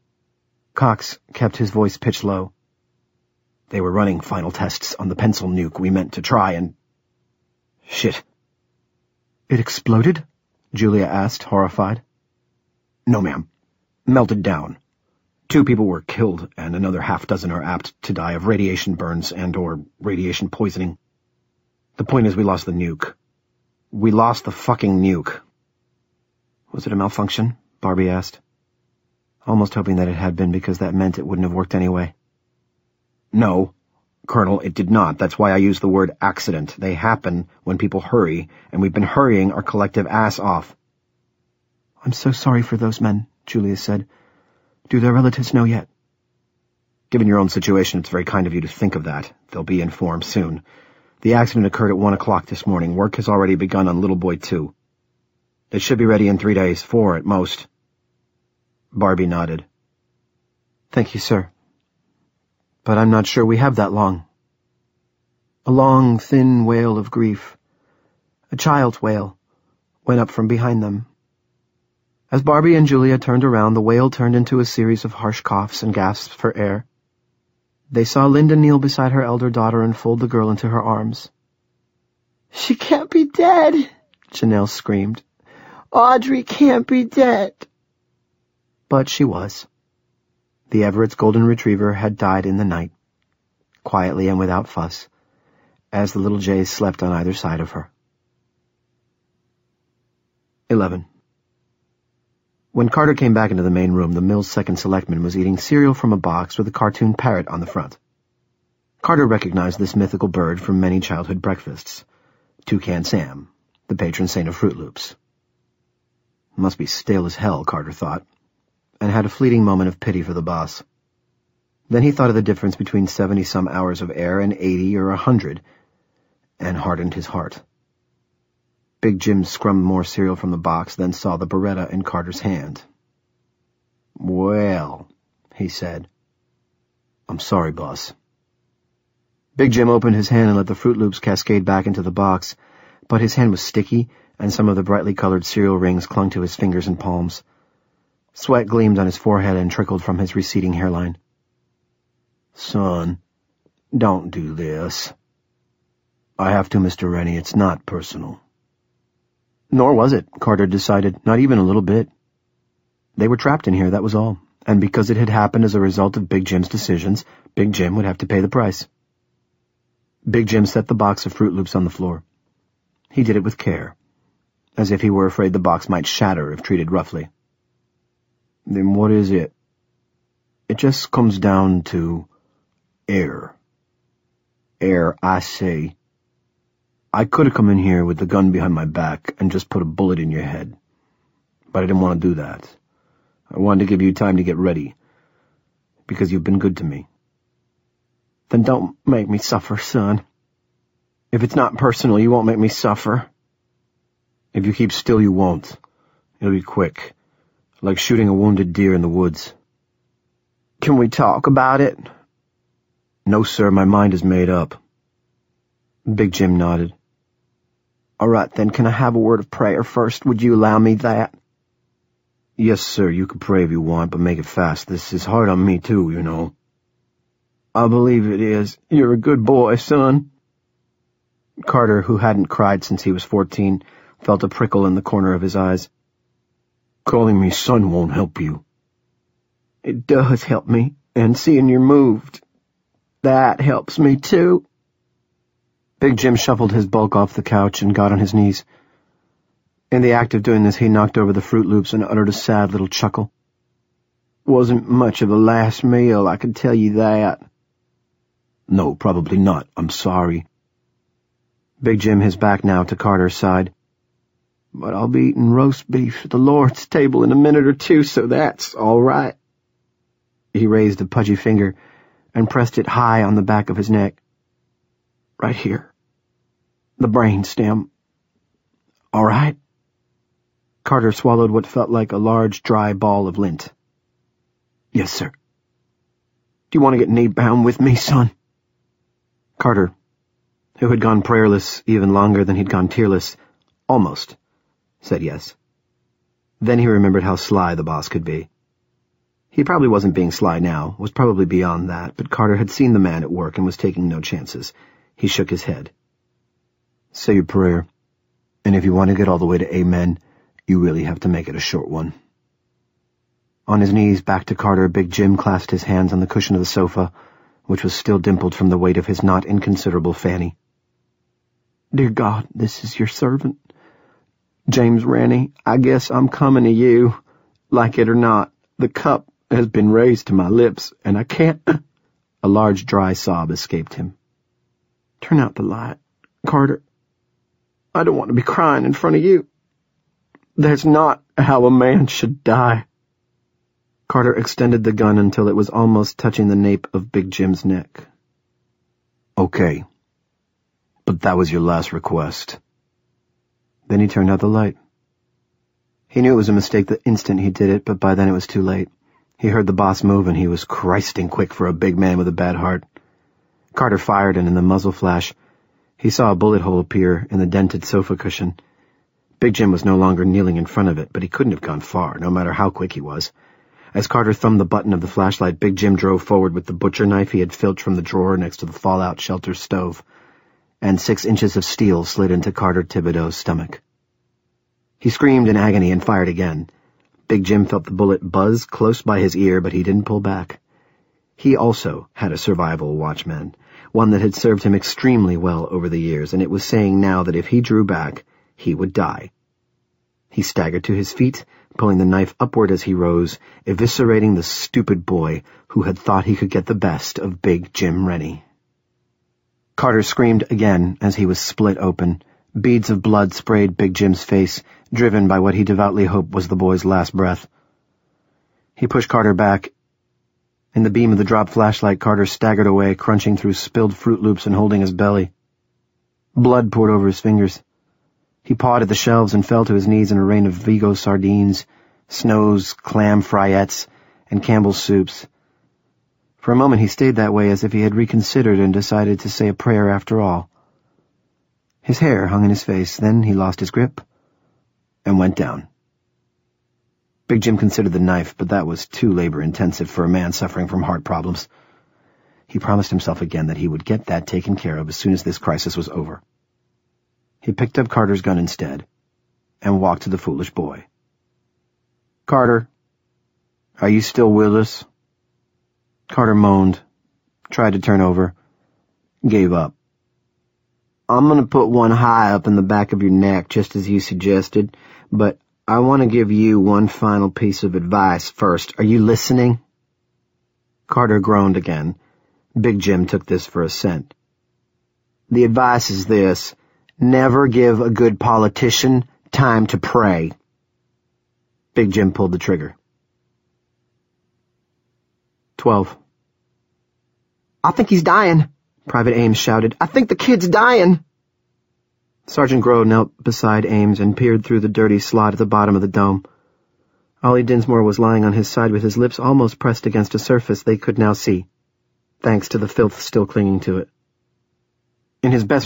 Cox kept his voice pitched low. They were running final tests on the pencil nuke we meant to try and... Shit. It exploded? Julia asked, horrified. No, ma'am. Melted down. 2 people were killed, and another half-dozen are apt to die of radiation burns and/or radiation poisoning. The point is we lost the nuke. We lost the fucking nuke. Was it a malfunction? Barbie asked, almost hoping that it had been because that meant it wouldn't have worked anyway. No, Colonel, it did not. That's why I use the word accident. They happen when people hurry, and we've been hurrying our collective ass off. I'm so sorry for those men, Julia said. Do their relatives know yet? Given your own situation, it's very kind of you to think of that. They'll be informed soon. The accident occurred at 1 o'clock this morning. Work has already begun on Little Boy 2. It should be ready in 3 days, 4 at most. Barbie nodded. Thank you, sir. But I'm not sure we have that long. A long, thin wail of grief, a child's wail, went up from behind them. As Barbie and Julia turned around, the wail turned into a series of harsh coughs and gasps for air. They saw Linda kneel beside her elder daughter and fold the girl into her arms. She can't be dead, Janelle screamed. Audrey can't be dead. But she was. The Everett's golden retriever had died in the night, quietly and without fuss, as the little jays slept on either side of her. 11. When Carter came back into the main room, the mill's second selectman was eating cereal from a box with a cartoon parrot on the front. Carter recognized this mythical bird from many childhood breakfasts. Toucan Sam, the patron saint of Fruit Loops. Must be stale as hell, Carter thought, and had a fleeting moment of pity for the boss. Then he thought of the difference between 70-some hours of air and 80 or 100, and hardened his heart. Big Jim scrummed more cereal from the box, then saw the Beretta in Carter's hand. Well, he said. I'm sorry, boss. Big Jim opened his hand and let the Fruit Loops cascade back into the box, but his hand was sticky, and some of the brightly colored cereal rings clung to his fingers and palms. Sweat gleamed on his forehead and trickled from his receding hairline. Son, don't do this. I have to, Mr. Rennie. It's not personal. Nor was it, Carter decided, not even a little bit. They were trapped in here, that was all, and because it had happened as a result of Big Jim's decisions, Big Jim would have to pay the price. Big Jim set the box of Fruit Loops on the floor. He did it with care, as if he were afraid the box might shatter if treated roughly. Then what is it? It just comes down to air. Air, I say. I could have come in here with the gun behind my back and just put a bullet in your head. But I didn't want to do that. I wanted to give you time to get ready. Because you've been good to me. Then don't make me suffer, son. If it's not personal, you won't make me suffer. If you keep still, you won't. It'll be quick. Like shooting a wounded deer in the woods. Can we talk about it? No, sir, my mind is made up. Big Jim nodded. All right, then, can I have a word of prayer first? Would you allow me that? Yes, sir, you can pray if you want, but make it fast. This is hard on me, too, you know. I believe it is. You're a good boy, son. Carter, who hadn't cried since he was 14, felt a prickle in the corner of his eyes. Calling me son won't help you. It does help me, and seeing you're moved, that helps me, too. Big Jim shuffled his bulk off the couch and got on his knees. In the act of doing this, he knocked over the Fruit Loops and uttered a sad little chuckle. Wasn't much of a last meal, I can tell you that. No, probably not. I'm sorry. Big Jim, his back now to Carter's side. But I'll be eating roast beef at the Lord's table in a minute or two, so that's all right. He raised a pudgy finger and pressed it high on the back of his neck. Right here. The brain stem. All right? Carter swallowed what felt like a large, dry ball of lint. Yes, sir. Do you want to get knee-bound with me, son? Carter, who had gone prayerless even longer than he'd gone tearless, almost said yes. Then he remembered how sly the boss could be. He probably wasn't being sly now, was probably beyond that, but Carter had seen the man at work and was taking no chances. He shook his head. Say your prayer, and if you want to get all the way to amen, you really have to make it a short one. On his knees, back to Carter, Big Jim clasped his hands on the cushion of the sofa, which was still dimpled from the weight of his not inconsiderable fanny. Dear God, this is your servant. James Rennie, I guess I'm coming to you. Like it or not, the cup has been raised to my lips, and I can't... A large, dry sob escaped him. Turn out the light, Carter. I don't want to be crying in front of you. That's not how a man should die. Carter extended the gun until it was almost touching the nape of Big Jim's neck. Okay. But that was your last request. Then he turned out the light. He knew it was a mistake the instant he did it, but by then it was too late. He heard the boss move, and he was Christing quick for a big man with a bad heart. Carter fired, and in the muzzle flash, he saw a bullet hole appear in the dented sofa cushion. Big Jim was no longer kneeling in front of it, but he couldn't have gone far, no matter how quick he was. As Carter thumbed the button of the flashlight, Big Jim drove forward with the butcher knife he had filched from the drawer next to the fallout shelter stove, and 6 inches of steel slid into Carter Thibodeau's stomach. He screamed in agony and fired again. Big Jim felt the bullet buzz close by his ear, but he didn't pull back. He also had a survival watchman, one that had served him extremely well over the years, and it was saying now that if he drew back, he would die. He staggered to his feet, pulling the knife upward as he rose, eviscerating the stupid boy who had thought he could get the best of Big Jim Rennie. Carter screamed again as he was split open. Beads of blood sprayed Big Jim's face, driven by what he devoutly hoped was the boy's last breath. He pushed Carter back. In the beam of the dropped flashlight, Carter staggered away, crunching through spilled Fruit Loops and holding his belly. Blood poured over his fingers. He pawed at the shelves and fell to his knees in a rain of Vigo sardines, Snow's clam fryettes, and Campbell's soups. For a moment he stayed that way as if he had reconsidered and decided to say a prayer after all. His hair hung in his face, then he lost his grip and went down. Big Jim considered the knife, but that was too labor-intensive for a man suffering from heart problems. He promised himself again that he would get that taken care of as soon as this crisis was over. He picked up Carter's gun instead and walked to the foolish boy. "Carter, are you still with us?" Carter moaned, tried to turn over, gave up. "I'm going to put one high up in the back of your neck, just as you suggested, but I want to give you one final piece of advice first. Are you listening?" Carter groaned again. Big Jim took this for assent. "The advice is this: never give a good politician time to pray." Big Jim pulled the trigger. 12. "I think he's dying," Private Ames shouted. "I think the kid's dying." Sergeant Groh knelt beside Ames and peered through the dirty slot at the bottom of the dome. Ollie Dinsmore was lying on his side with his lips almost pressed against a surface they could now see. thanks to the filth still clinging to it. In his best